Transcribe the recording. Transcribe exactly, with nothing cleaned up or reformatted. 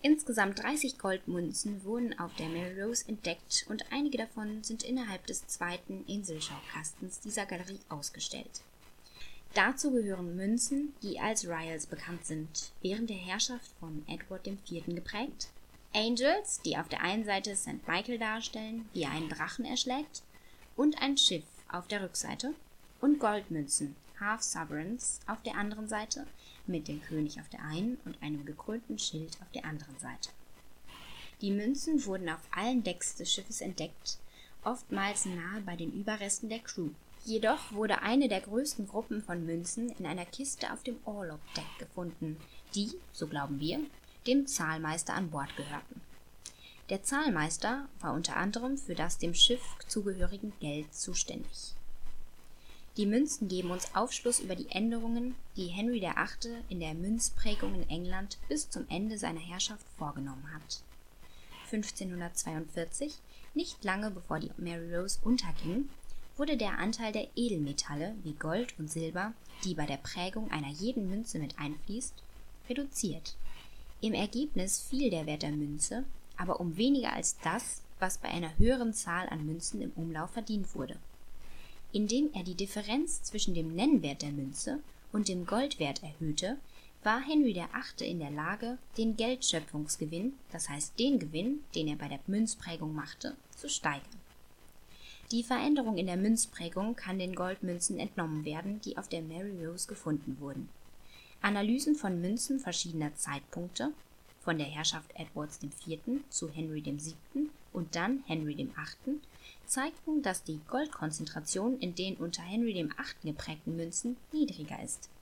Insgesamt dreißig Goldmünzen wurden auf der Mary Rose entdeckt und einige davon sind innerhalb des zweiten Inselschaukastens dieser Galerie ausgestellt. Dazu gehören Münzen, die als Ryals bekannt sind, während der Herrschaft von Edward der Vierte geprägt, Angels, die auf der einen Seite Sankt Michael darstellen, wie er einen Drachen erschlägt, und ein Schiff auf der Rückseite, und Goldmünzen, Half Sovereigns, auf der anderen Seite, mit dem König auf der einen und einem gekrönten Schild auf der anderen Seite. Die Münzen wurden auf allen Decks des Schiffes entdeckt, oftmals nahe bei den Überresten der Crew. Jedoch wurde eine der größten Gruppen von Münzen in einer Kiste auf dem Orlop-Deck gefunden, die, so glauben wir, dem Zahlmeister an Bord gehörten. Der Zahlmeister war unter anderem für das dem Schiff zugehörigen Geld zuständig. Die Münzen geben uns Aufschluss über die Änderungen, die Henry der Achte in der Münzprägung in England bis zum Ende seiner Herrschaft vorgenommen hat. fünfzehnhundertzweiundvierzig, nicht lange bevor die Mary Rose unterging, wurde der Anteil der Edelmetalle wie Gold und Silber, die bei der Prägung einer jeden Münze mit einfließt, reduziert. Im Ergebnis fiel der Wert der Münze, aber um weniger als das, was bei einer höheren Zahl an Münzen im Umlauf verdient wurde. Indem er die Differenz zwischen dem Nennwert der Münze und dem Goldwert erhöhte, war Henry der Achte in der Lage, den Geldschöpfungsgewinn, das heißt den Gewinn, den er bei der Münzprägung machte, zu steigern. Die Veränderung in der Münzprägung kann den Goldmünzen entnommen werden, die auf der Mary Rose gefunden wurden. Analysen von Münzen verschiedener Zeitpunkte, von der Herrschaft Edwards der Vierte zu Henry der Siebte und dann Henry der Achte, zeigten, dass die Goldkonzentration in den unter Henry der Achte geprägten Münzen niedriger ist.